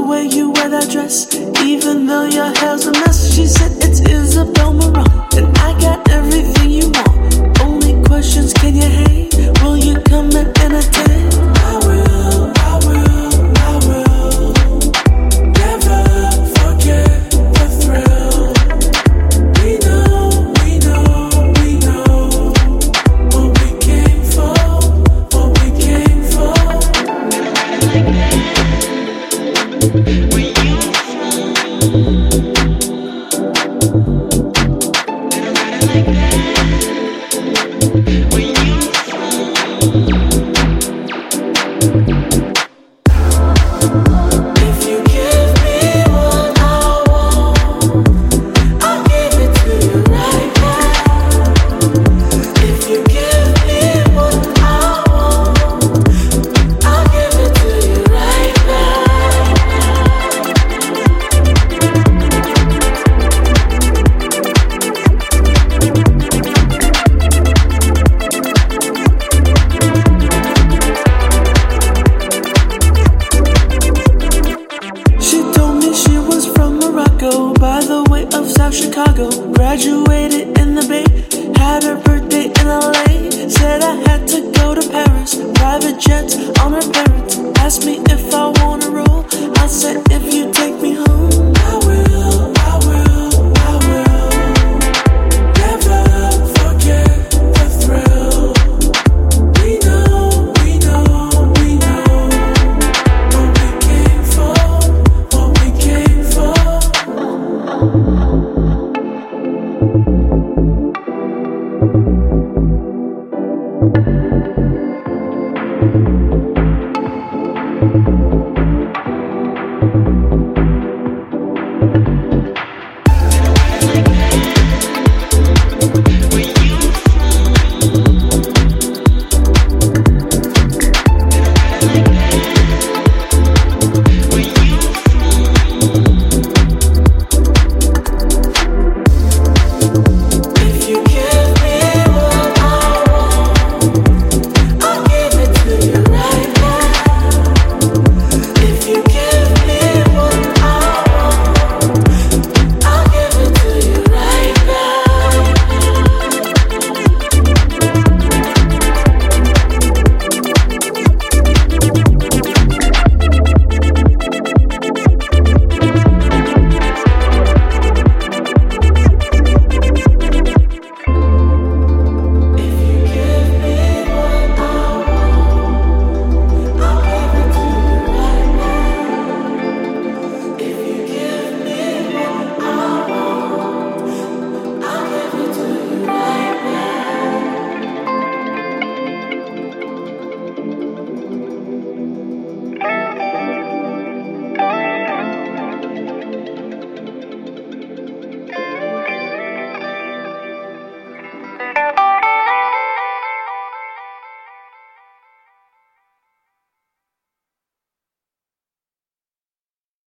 way you wear that dress, even though your hair's a mess. She said it's Isabel Marant, and I got everything you want. Only questions, can you hang? Will you come and entertain? I will, I will, I will never forget the thrill. We know, we know, we know what we came for, what we came for. Where you from? Like that. Where you from? If you give me what I want, I'll give it to you right now. If you give me what I want, I'll give it to you right now. She told me she was from Morocco, by the way of South Chicago. Graduated in the Bay, had her birthday in LA. Said I had to go to Paris, private jets on her parents. Asked me if I wanna roll